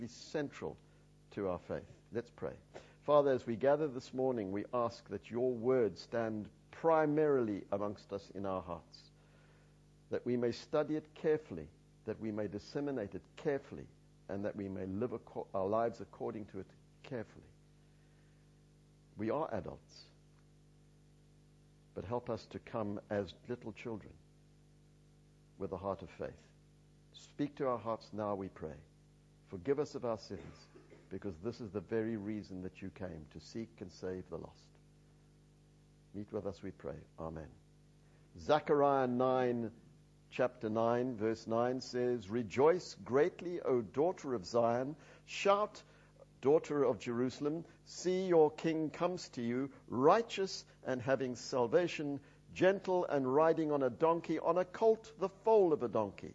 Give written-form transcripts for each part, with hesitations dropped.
be central to our faith. Let's pray. Father, as we gather this morning, we ask that your word stand primarily amongst us in our hearts, that we may study it carefully, that we may disseminate it carefully, and that we may live our lives according to it carefully. We are adults, but help us to come as little children with a heart of faith. Speak to our hearts now, we pray. Forgive us of our sins, because this is the very reason that you came, to seek and save the lost. Meet with us, we pray. Amen. Zechariah 9, chapter 9, verse 9 says, "Rejoice greatly, O daughter of Zion. Shout, daughter of Jerusalem. See, your king comes to you, righteous and having salvation, gentle and riding on a donkey, on a colt, the foal of a donkey."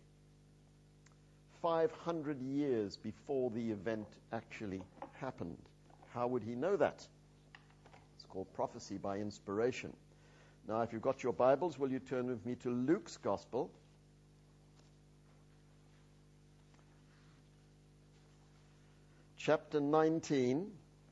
500 years before the event actually happened. How would he know that? It's called prophecy by inspiration. Now, if you've got your Bibles, will you turn with me to Luke's Gospel? Chapter 19.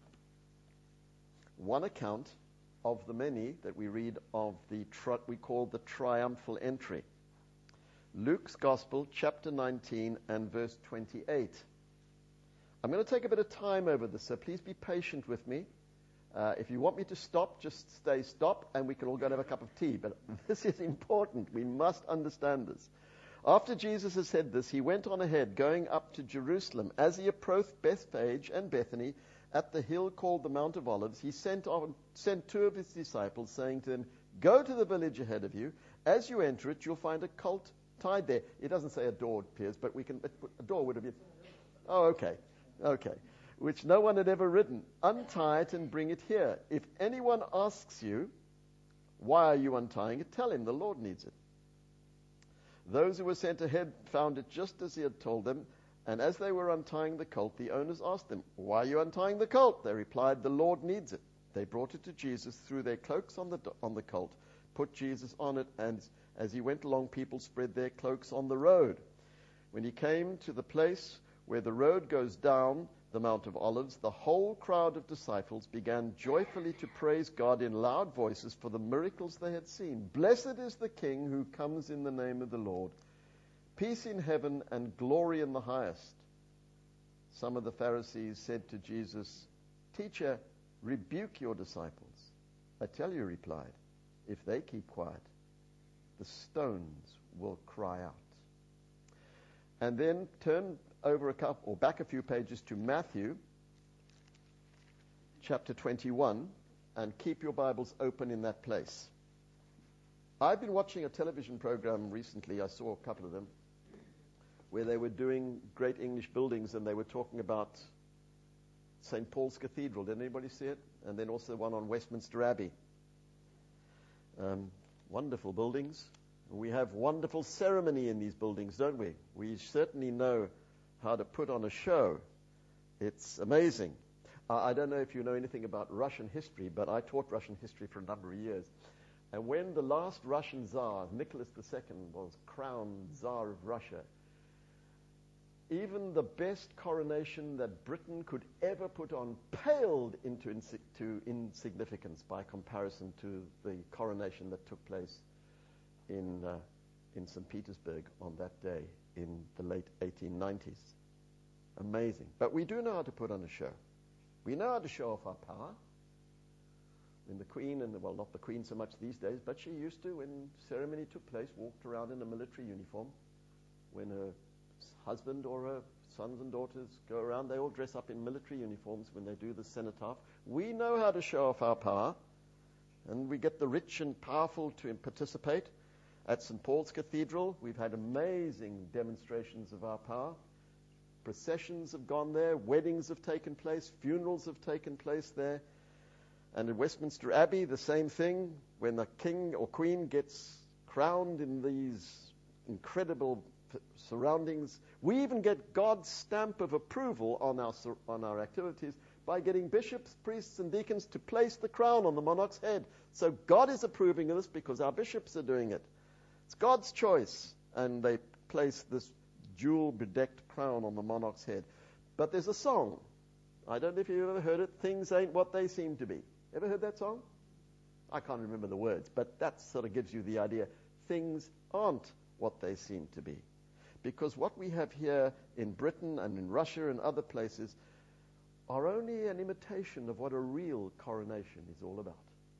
One account of the many that we read of we call the triumphal entry. Luke's Gospel, chapter 19 and verse 28. I'm going to take a bit of time over this, so please be patient with me. If you want me to stop, just stop, and we can all go and have a cup of tea. But this is important. We must understand this. After Jesus had said this, he went on ahead, going up to Jerusalem. As he approached Bethphage and Bethany, at the hill called the Mount of Olives, he sent two of his disciples, saying to them, "Go to the village ahead of you. As you enter it, you'll find a colt tied there." It doesn't say a door, Piers, but a door would have been. Oh, okay. Which no one had ever ridden. Untie it and bring it here. If anyone asks you, "Why are you untying it?" tell him the Lord needs it. Those who were sent ahead found it just as he had told them, and as they were untying the colt, the owners asked them, "Why are you untying the colt?" They replied, "The Lord needs it." They brought it to Jesus, threw their cloaks on the colt, put Jesus on it, and as he went along, people spread their cloaks on the road. When he came to the place where the road goes down the Mount of Olives, the whole crowd of disciples began joyfully to praise God in loud voices for the miracles they had seen. "Blessed is the King who comes in the name of the Lord. Peace in heaven and glory in the highest." Some of the Pharisees said to Jesus, "Teacher, rebuke your disciples." "I tell you," he replied, "if they keep quiet, the stones will cry out." And then turn over back a few pages to Matthew chapter 21, and keep your Bibles open in that place. I've been watching a television program recently, I saw a couple of them, where they were doing great English buildings, and they were talking about St. Paul's Cathedral. Did anybody see it? And then also one on Westminster Abbey. Wonderful buildings. We have wonderful ceremony in these buildings, don't we? We certainly know how to put on a show. It's amazing. I don't know if you know anything about Russian history, but I taught Russian history for a number of years. And when the last Russian Tsar, Nicholas II, was crowned Tsar of Russia, even the best coronation that Britain could ever put on paled into insignificance by comparison to the coronation that took place in St. Petersburg on that day in the late 1890s. Amazing. But we do know how to put on a show. We know how to show off our power. When the Queen, not the Queen so much these days, but she used to, when ceremony took place, walked around in a military uniform. When her husband or her sons and daughters go around, they all dress up in military uniforms when they do the cenotaph. We know how to show off our power, and we get the rich and powerful to participate. At St. Paul's Cathedral, we've had amazing demonstrations of our power. Processions have gone there, weddings have taken place, funerals have taken place there. And at Westminster Abbey, the same thing. When the king or queen gets crowned in these incredible surroundings, we even get God's stamp of approval on our activities by getting bishops, priests, and deacons to place the crown on the monarch's head. So God is approving of this because our bishops are doing it. It's God's choice, and they place this jewel-bedecked crown on the monarch's head. But there's a song. I don't know if you've ever heard it. Things ain't what they seem to be. Ever heard that song? I can't remember the words, but that sort of gives you the idea. Things aren't what they seem to be. Because what we have here in Britain and in Russia and other places are only an imitation of what a real coronation is all about.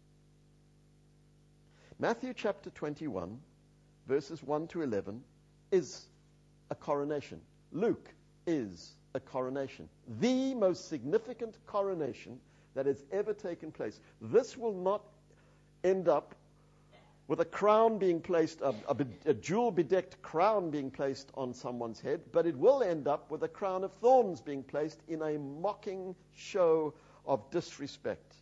Matthew chapter 21, verses 1 to 11, is a coronation. Luke is a coronation. The most significant coronation that has ever taken place. This will not end up with a crown being placed, a jewel-bedecked crown being placed on someone's head, but it will end up with a crown of thorns being placed in a mocking show of disrespect.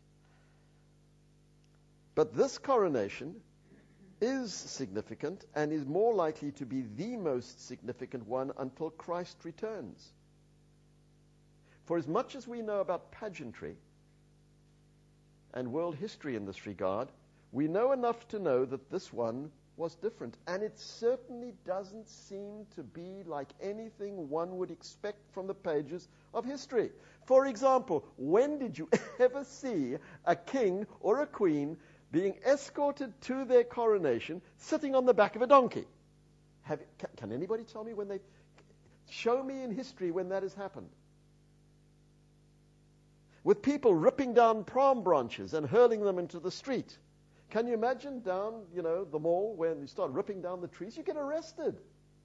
But this coronation is significant and is more likely to be the most significant one until Christ returns. For as much as we know about pageantry and world history in this regard, we know enough to know that this one was different. And it certainly doesn't seem to be like anything one would expect from the pages of history. For example, when did you ever see a king or a queen being escorted to their coronation sitting on the back of a donkey? Can anybody tell me when they... Show me in history when that has happened. With people ripping down palm branches and hurling them into the street. Can you imagine down, the mall when you start ripping down the trees? You get arrested.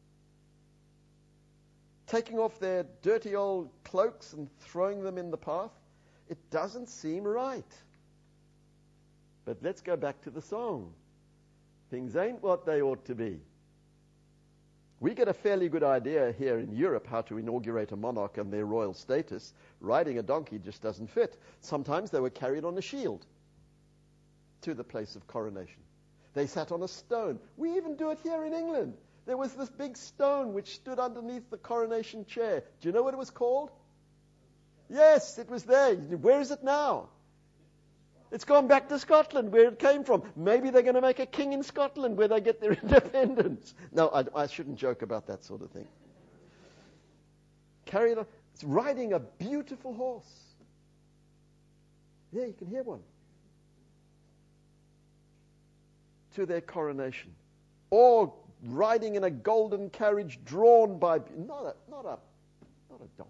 Taking off their dirty old cloaks and throwing them in the path. It doesn't seem right. But let's go back to the song. Things ain't what they ought to be. We get a fairly good idea here in Europe how to inaugurate a monarch and their royal status. Riding a donkey just doesn't fit. Sometimes they were carried on a shield to the place of coronation. They sat on a stone. We even do it here in England. There was this big stone which stood underneath the coronation chair. Do you know what it was called? Yes, it was there. Where is it now? It's gone back to Scotland, where it came from. Maybe they're going to make a king in Scotland where they get their independence. No, I shouldn't joke about that sort of thing. Carried on. It's riding a beautiful horse. Yeah, you can hear one. To their coronation. Or riding in a golden carriage drawn by... Not a donkey.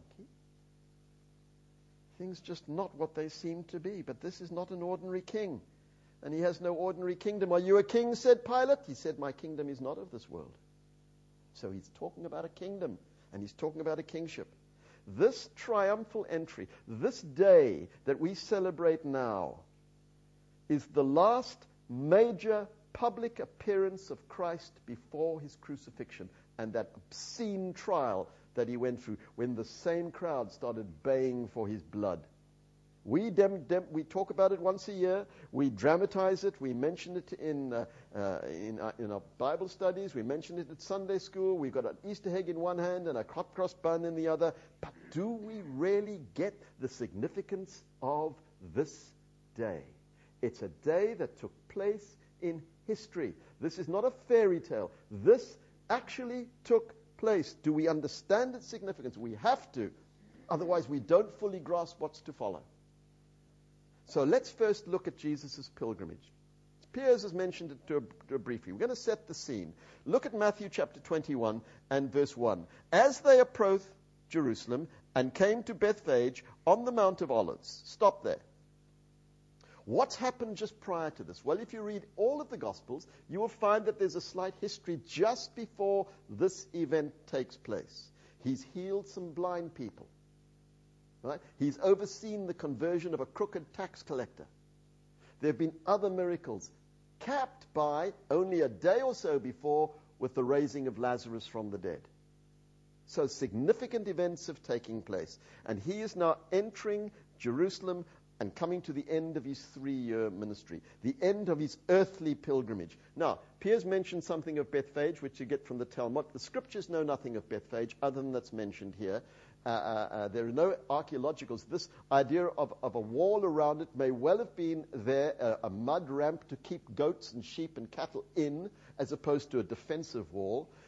Things just not what they seem to be. But this is not an ordinary king. And he has no ordinary kingdom. Are you a king, said Pilate? He said, my kingdom is not of this world. So he's talking about a kingdom. And he's talking about a kingship. This triumphal entry, this day that we celebrate now, is the last major public appearance of Christ before his crucifixion and that obscene trial that he went through when the same crowd started baying for his blood. We talk about it once a year. We dramatize it. We mention it in our Bible studies. We mention it at Sunday school. We've got an Easter egg in one hand and a hot cross bun in the other. But do we really get the significance of this day? It's a day that took place in history. This is not a fairy tale. This actually took place. Do we understand its significance? We have to. Otherwise, we don't fully grasp what's to follow. So let's first look at Jesus' pilgrimage. Piers has mentioned it to a briefly. We're going to set the scene. Look at Matthew chapter 21 and verse 1. As they approached Jerusalem and came to Bethphage on the Mount of Olives. Stop there. What's happened just prior to this? Well, if you read all of the Gospels, you will find that there's a slight history just before this event takes place. He's healed some blind people. Right? He's overseen the conversion of a crooked tax collector. There have been other miracles, capped by only a day or so before with the raising of Lazarus from the dead. So significant events have taken place. And he is now entering Jerusalem and coming to the end of his 3-year ministry, the end of his earthly pilgrimage. Now, Piers mentioned something of Bethphage, which you get from the Talmud. The scriptures know nothing of Bethphage other than that's mentioned here. There are no archaeologicals. This idea of a wall around it may well have been there, a mud ramp to keep goats and sheep and cattle in, as opposed to a defensive wall.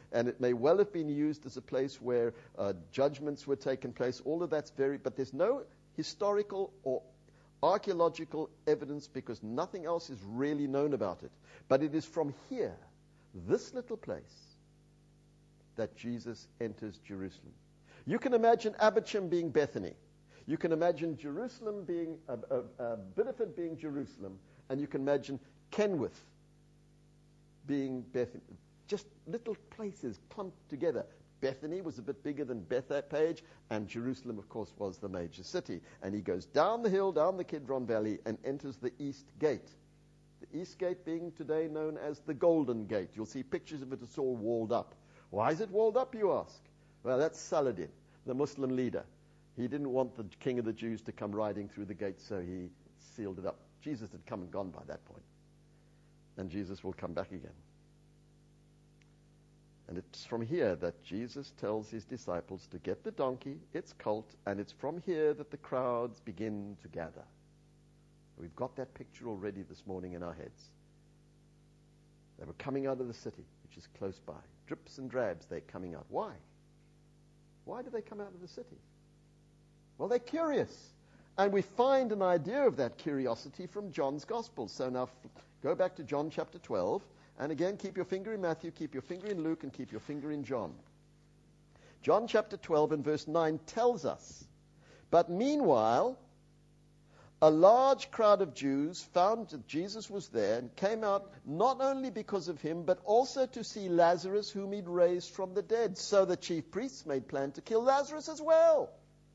and it may well have been used as a place where judgments were taking place. All of that's but there's no historical or archaeological evidence because nothing else is really known about it. But it is from here, this little place, that Jesus enters Jerusalem. You can imagine Abachim being Bethany. You can imagine Jerusalem being, Bideford being Jerusalem, and you can imagine Kenworth being Bethany. Just little places clumped together. Bethany was a bit bigger than Bethpage, and Jerusalem, of course, was the major city. And he goes down the hill, down the Kidron Valley, and enters the East Gate. The East Gate being today known as the Golden Gate. You'll see pictures of it. It's all walled up. Why is it walled up, you ask? Well, that's Saladin, the Muslim leader. He didn't want the king of the Jews to come riding through the gate, so he sealed it up. Jesus had come and gone by that point. And Jesus will come back again. And it's from here that Jesus tells his disciples to get the donkey, its colt, and it's from here that the crowds begin to gather. We've got that picture already this morning in our heads. They were coming out of the city, which is close by. Drips and drabs, they're coming out. Why? Why do they come out of the city? Well, they're curious. And we find an idea of that curiosity from John's Gospel. So now go back to John chapter 12. And again, keep your finger in Matthew, keep your finger in Luke, and keep your finger in John. John chapter 12 and verse 9 tells us, but meanwhile, a large crowd of Jews found that Jesus was there and came out not only because of him, but also to see Lazarus, whom he'd raised from the dead. So the chief priests made plan to kill Lazarus as well.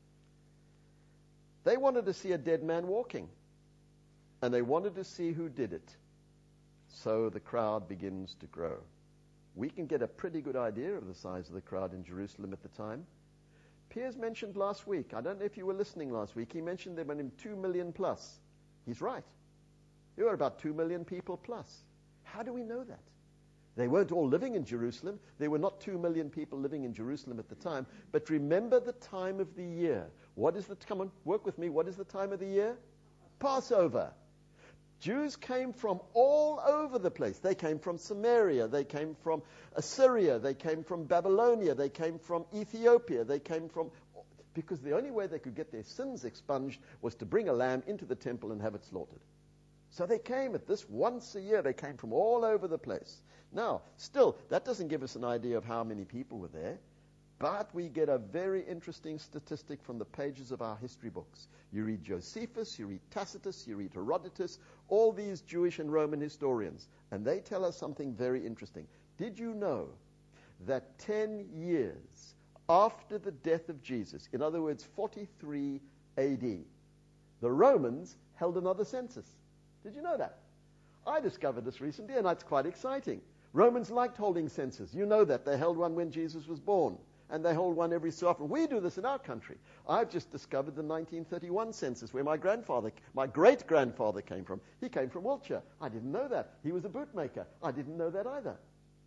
They wanted to see a dead man walking, and they wanted to see who did it. So the crowd begins to grow. We can get a pretty good idea of the size of the crowd in Jerusalem at the time. Piers mentioned last week, I don't know if you were listening last week, he mentioned there were 2 million plus. He's right. There were about 2 million people plus. How do we know that? They weren't all living in Jerusalem. There were not 2 million people living in Jerusalem at the time. But remember the time of the year. Come on, work with me. What is the time of the year? Passover. Jews came from all over the place. They came from Samaria. They came from Assyria. They came from Babylonia. They came from Ethiopia. They came from... Because the only way they could get their sins expunged was to bring a lamb into the temple and have it slaughtered. So they came at this once a year. They came from all over the place. Now, still, that doesn't give us an idea of how many people were there. But we get a very interesting statistic from the pages of our history books. You read Josephus, you read Tacitus, you read Herodotus, all these Jewish and Roman historians, and they tell us something very interesting. Did you know that 10 years after the death of Jesus, in other words, 43 AD, the Romans held another census? Did you know that? I discovered this recently, and it's quite exciting. Romans liked holding censuses. You know that. They held one when Jesus was born. And they hold one every so often. We do this in our country. I've just discovered the 1931 census where my great-grandfather came from. He came from Wiltshire. I didn't know that. He was a bootmaker. I didn't know that either.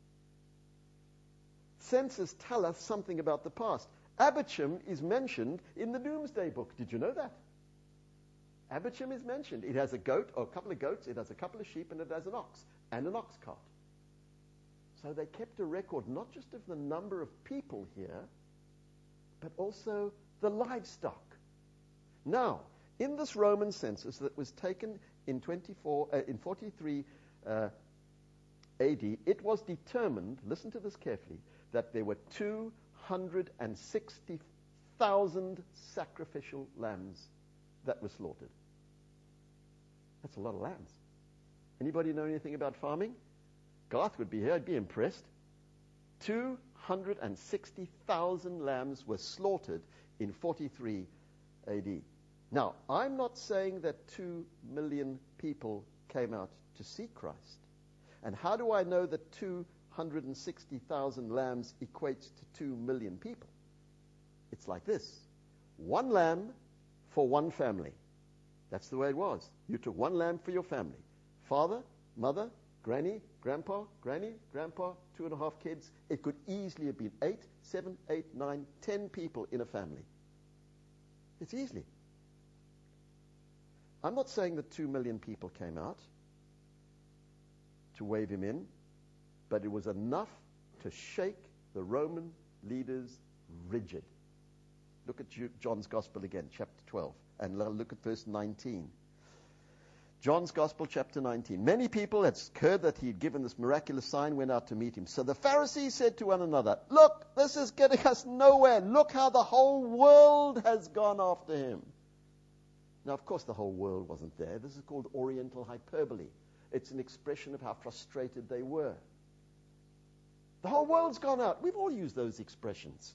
Censuses tell us something about the past. Abachim is mentioned in the Doomsday Book. Did you know that? Abachim is mentioned. It has a goat, or a couple of goats, it has a couple of sheep, and it has an ox, and an ox cart. So they kept a record not just of the number of people here, but also the livestock. Now, in this Roman census that was taken in 43 AD, it was determined, listen to this carefully, that there were 260,000 sacrificial lambs that were slaughtered. That's a lot of lambs. Anybody know anything about farming? Garth would be here. I'd be impressed. 260,000 lambs were slaughtered in 43 AD. Now, I'm not saying that 2 million people came out to see Christ. And how do I know that 260,000 lambs equates to 2 million people? It's like this. 1 lamb for 1 family. That's the way it was. You took 1 lamb for your family. Father, mother, granny, grandpa, granny, grandpa, 2.5 kids. It could easily have been 8, 7, 8, 9, 10 people in a family. It's easily. I'm not saying that 2 million people came out to wave him in, but it was enough to shake the Roman leaders rigid. Look at John's Gospel again, chapter 12, and look at verse 19. John's Gospel, chapter 19. Many people had heard that he had given this miraculous sign, went out to meet him. So the Pharisees said to one another, look, this is getting us nowhere. Look how the whole world has gone after him. Now, of course, the whole world wasn't there. This is called Oriental hyperbole. It's an expression of how frustrated they were. The whole world's gone out. We've all used those expressions.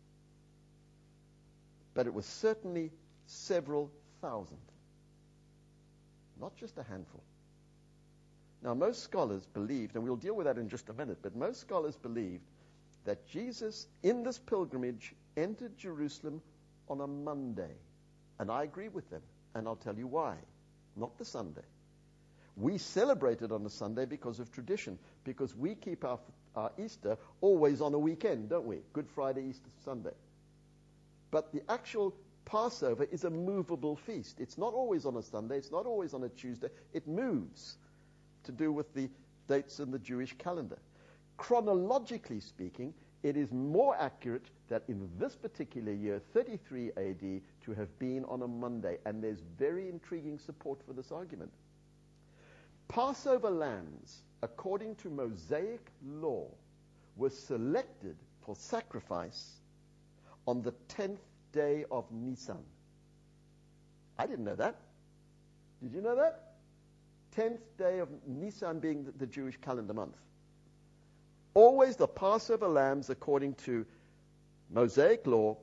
But it was certainly several thousand. Not just a handful. Now, most scholars believed, and we'll deal with that in just a minute, but most scholars believed that Jesus, in this pilgrimage, entered Jerusalem on a Monday. And I agree with them, and I'll tell you why. Not the Sunday. We celebrate it on a Sunday because of tradition, because we keep our Easter always on a weekend, don't we? Good Friday, Easter Sunday. But the actual Passover is a movable feast. It's not always on a Sunday. It's not always on a Tuesday. It moves to do with the dates in the Jewish calendar. Chronologically speaking, it is more accurate that in this particular year, 33 AD, to have been on a Monday. And there's very intriguing support for this argument. Passover lambs, according to Mosaic law, were selected for sacrifice on the 10th day of Nisan. I didn't know that. Did you know that? 10th day of Nisan being the Jewish calendar month. Always the Passover lambs, according to Mosaic law,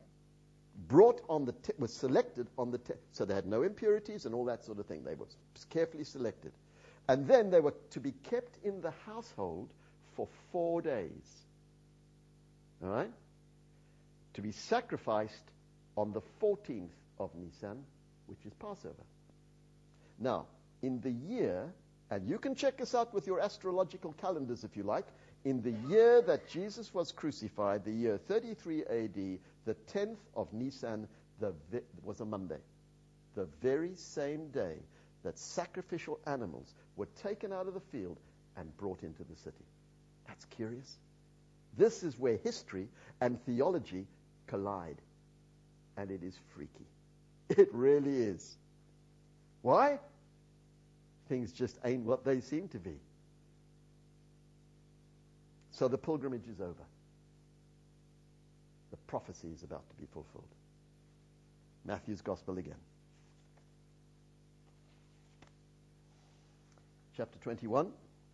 was selected on the 10th. So they had no impurities and all that sort of thing. They were carefully selected. And then they were to be kept in the household for 4 days. All right? To be sacrificed on the 14th of Nisan, which is Passover. Now, in the year, and you can check this out with your astrological calendars if you like, in the year that Jesus was crucified, the year 33 AD, the 10th of Nisan was a Monday. The very same day that sacrificial animals were taken out of the field and brought into the city. That's curious. This is where history and theology collide. And it is freaky. It really is. Why? Things just ain't what they seem to be. So the pilgrimage is over. The prophecy is about to be fulfilled. Matthew's Gospel again. Chapter 21,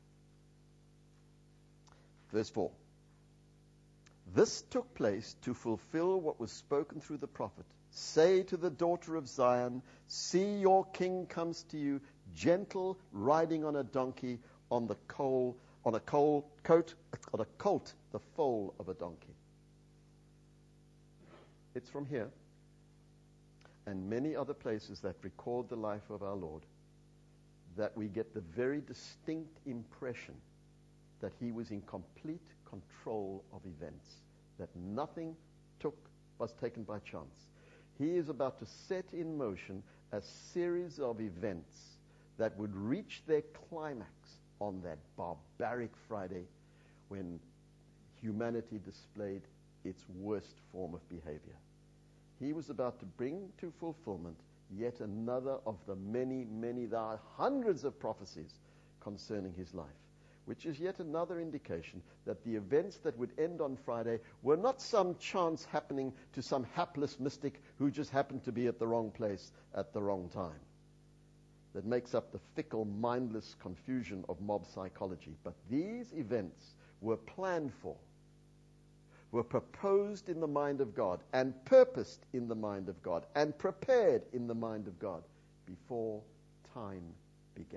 verse 4. This took place to fulfill what was spoken through the prophet. Say to the daughter of Zion, see your king comes to you, gentle, riding on a donkey, on a colt, the foal of a donkey. It's from here and many other places that record the life of our Lord that we get the very distinct impression that he was in complete control of events, that nothing was taken by chance. He is about to set in motion a series of events that would reach their climax on that barbaric Friday when humanity displayed its worst form of behavior. He was about to bring to fulfillment yet another of the many, there are hundreds of prophecies concerning his life, which is yet another indication that the events that would end on Friday were not some chance happening to some hapless mystic who just happened to be at the wrong place at the wrong time. That makes up the fickle, mindless confusion of mob psychology. But these events were planned for, were proposed in the mind of God, and purposed in the mind of God, and prepared in the mind of God before time began.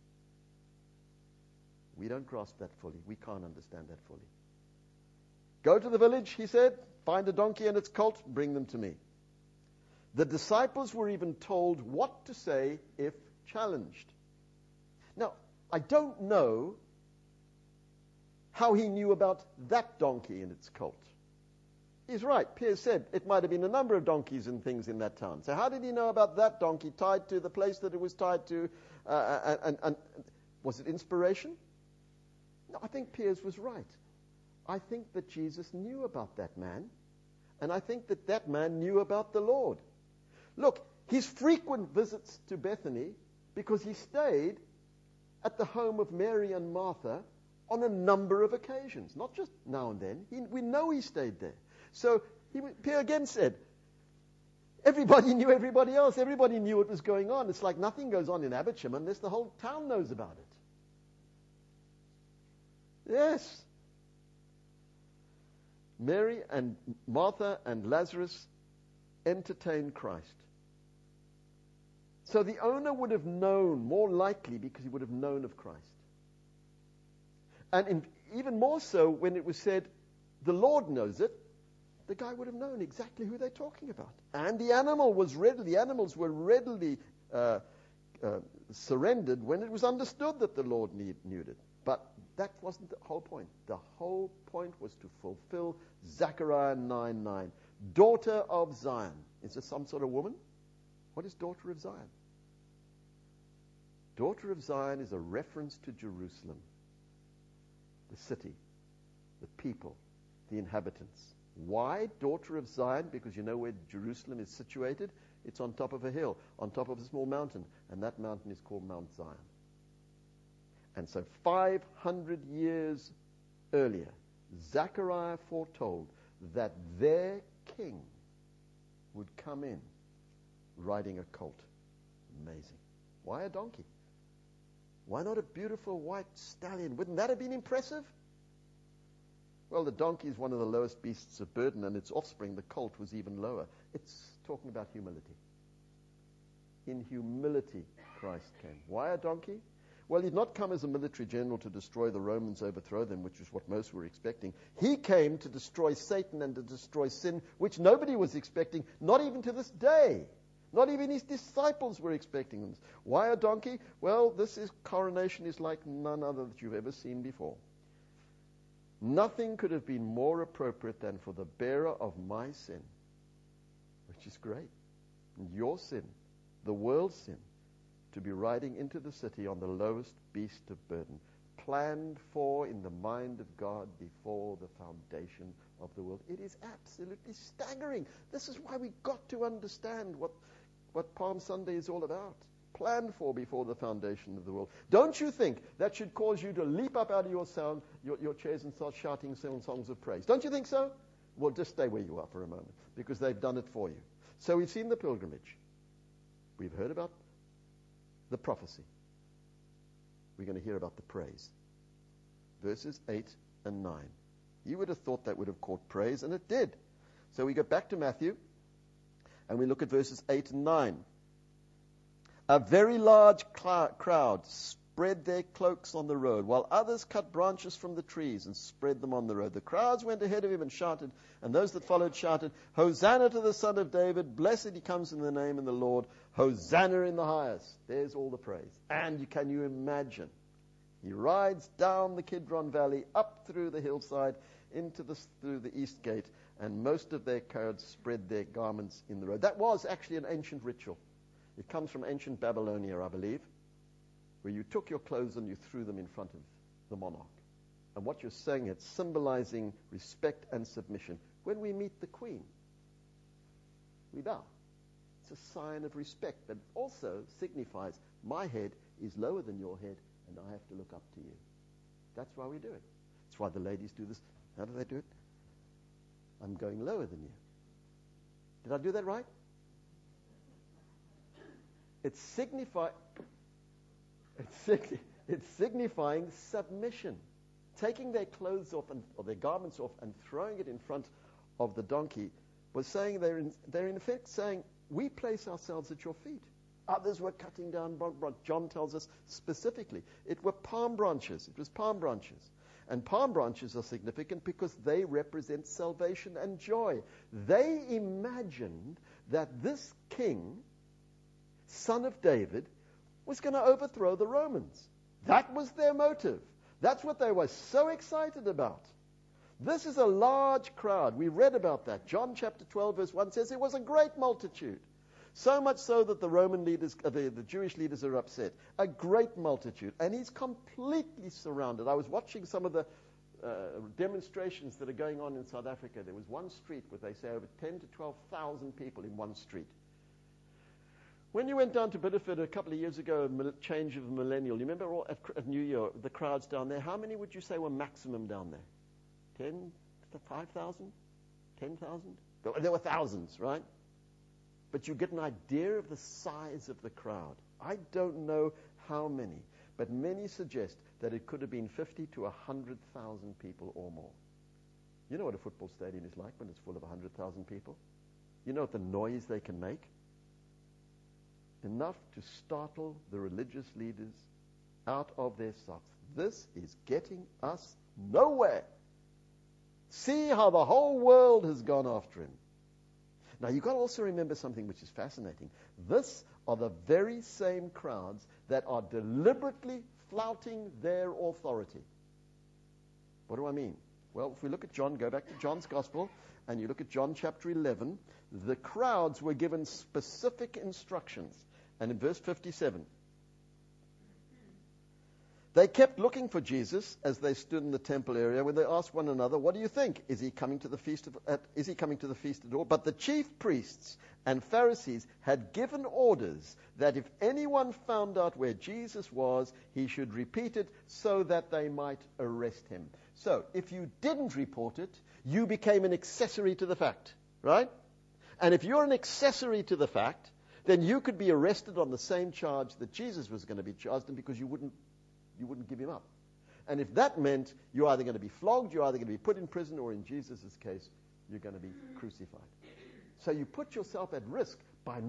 We don't grasp that fully. We can't understand that fully. Go to the village, he said, find a donkey and its colt, bring them to me. The disciples were even told what to say if challenged. Now, I don't know how he knew about that donkey and its colt. He's right. Piers said it might have been a number of donkeys and things in that town. So how did he know about that donkey tied to the place that it was tied to? And was it inspiration? No, I think Piers was right. I think that Jesus knew about that man, and I think that that man knew about the Lord. Look, his frequent visits to Bethany, because he stayed at the home of Mary and Martha on a number of occasions, not just now and then. We know he stayed there. So Pierre again said, everybody knew everybody else. Everybody knew what was going on. It's like nothing goes on in Abbotsham unless the whole town knows about it. Yes. Mary and Martha and Lazarus entertained Christ. So the owner would have known, more likely, because he would have known of Christ. And even more so, when it was said, the Lord knows it, the guy would have known exactly who they're talking about. And the animals were readily surrendered when it was understood that the Lord knew it. But that wasn't the whole point. The whole point was to fulfill Zechariah 9:9. Daughter of Zion. Is this some sort of woman? What is daughter of Zion? Daughter of Zion is a reference to Jerusalem, the city, the people, the inhabitants. Why daughter of Zion? Because you know where Jerusalem is situated? It's on top of a hill, on top of a small mountain, and that mountain is called Mount Zion. And so 500 years earlier, Zechariah foretold that their king would come in riding a colt. Amazing. Why a donkey? Why not a beautiful white stallion? Wouldn't that have been impressive? Well, the donkey is one of the lowest beasts of burden, and its offspring, the colt, was even lower. It's talking about humility. In humility, Christ came. Why a donkey? Well, he'd not come as a military general to destroy the Romans, overthrow them, which is what most were expecting. He came to destroy Satan and to destroy sin, which nobody was expecting, not even to this day. Not even his disciples were expecting them. Why a donkey? Well, coronation is like none other that you've ever seen before. Nothing could have been more appropriate than for the bearer of my sin, which is great, and your sin, the world's sin, to be riding into the city on the lowest beast of burden, planned for in the mind of God before the foundation of the world. It is absolutely staggering. This is why we got to understand what Palm Sunday is all about. Planned for before the foundation of the world. Don't you think that should cause you to leap up out of your chairs and start shouting songs of praise? Don't you think so? Well, just stay where you are for a moment, because they've done it for you. So we've seen the pilgrimage. We've heard about the prophecy. We're going to hear about the praise. Verses 8 and 9. You would have thought that would have caught praise, and it did. So we go back to Matthew, and we look at verses 8 and 9. A very large crowd spread their cloaks on the road, while others cut branches from the trees and spread them on the road. The crowds went ahead of him and shouted, and those that followed shouted, Hosanna to the Son of David, blessed he comes in the name of the Lord, Hosanna in the highest. There's all the praise. And can you imagine? He rides down the Kidron Valley, up through the hillside, through the east gate, and most of their crowds spread their garments in the road. That was actually an ancient ritual. It comes from ancient Babylonia, I believe, where you took your clothes and you threw them in front of the monarch. And what you're saying, it's symbolizing respect and submission. When we meet the queen, we bow. It's a sign of respect, but it also signifies my head is lower than your head, and I have to look up to you. That's why we do it. That's why the ladies do this. How do they do it? I'm going lower than you. Did I do that right? It's signifying submission. Taking their clothes off or their garments off and throwing it in front of the donkey was saying they're in effect saying, we place ourselves at your feet. Others were cutting down John tells us specifically. It were palm branches. It was palm branches. And palm branches are significant because they represent salvation and joy. They imagined that this king, son of David, was going to overthrow the Romans. That was their motive. That's what they were so excited about. This is a large crowd. We read about that. John chapter 12 verse 1 says it was a great multitude. So much so that the Roman leaders, the Jewish leaders are upset. A great multitude. And he's completely surrounded. I was watching some of the demonstrations that are going on in South Africa. There was one street where they say over 10 to 12,000 people in one street. When you went down to Bideford a couple of years ago, change of millennial, you remember all at New Year, the crowds down there, how many would you say were maximum down there? 10, 5,000? 10,000? There were thousands, right? But you get an idea of the size of the crowd. I don't know how many, but many suggest that it could have been 50 to 100,000 people or more. You know what a football stadium is like when it's full of 100,000 people? You know what the noise they can make? Enough to startle the religious leaders out of their socks. This is getting us nowhere. See how the whole world has gone after him. Now, you've got to also remember something which is fascinating. This are the very same crowds that are deliberately flouting their authority. What do I mean? Well, if we look at John, go back to John's Gospel, and you look at John chapter 11, the crowds were given specific instructions. And in verse 57, they kept looking for Jesus as they stood in the temple area, when they asked one another, "What do you think? Is he coming to the feast at all?" But the chief priests and Pharisees had given orders that if anyone found out where Jesus was, he should repeat it so that they might arrest him. So, if you didn't report it, you became an accessory to the fact, right? And if you're an accessory to the fact, then you could be arrested on the same charge that Jesus was going to be charged in, because you wouldn't give him up. And if that meant you're either going to be flogged, you're either going to be put in prison, or in Jesus' case, you're going to be crucified. So you put yourself at risk